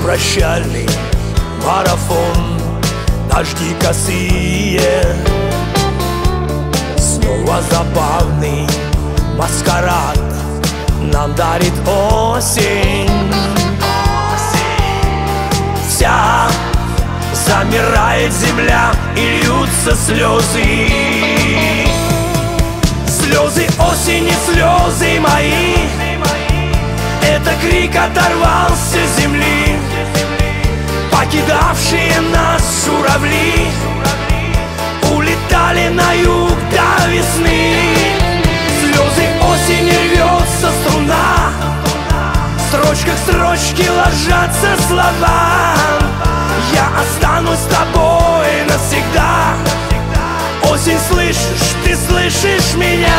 прощальный марафон, дожди косые, снова забавный маскарад нам дарит осень. Вся замирает земля и льются слезы. Слезы осени, слезы мои, это крик оторвался с земли. Покидавшие нас журавли улетали на юг до весны. Слезы осени, рвется струна, в строчках строчки ложатся слова. Я останусь с тобой навсегда. Осень, слышишь, ты слышишь меня?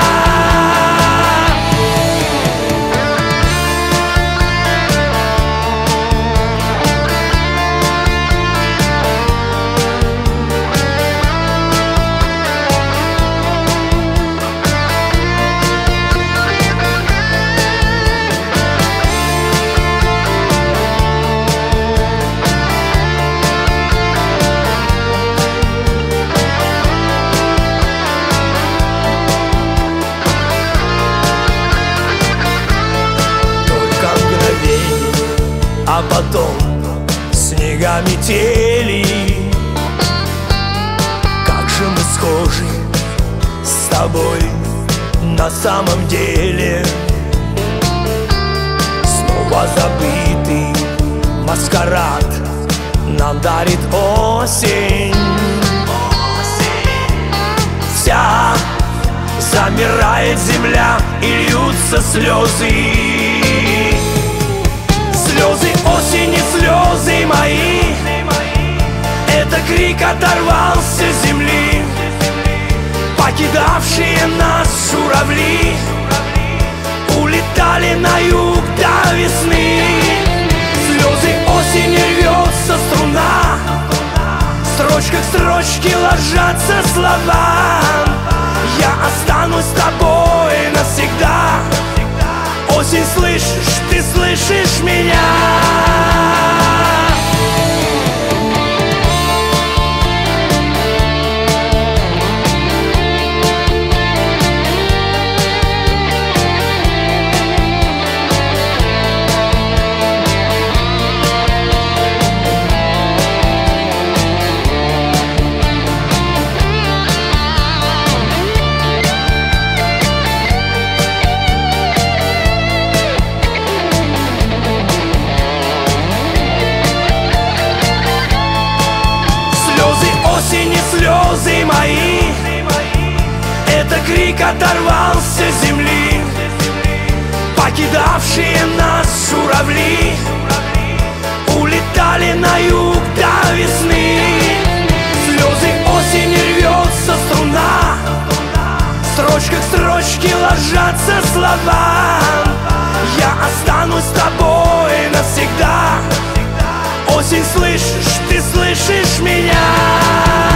А потом снега метели. Как же мы схожи с тобой на самом деле. Снова забытый маскарад нам дарит осень. Вся замирает земля и льются слезы. Слезы осени, слезы мои, это крик оторвался с земли. Покидавшие нас журавли улетали на юг до весны. Слезы осени, рвется струна, в строчках строчки ложатся слова. Я останусь с тобой навсегда. Осень, слышишь, ты слышишь меня? Осени, слезы мои, это крик оторвался с земли. Покидавшие нас журавли улетали на юг до весны. Слезы осени, рвется струна, в строчках строчки ложатся слова. Я останусь с тобой навсегда. Осень, слышишь, ты слышишь меня?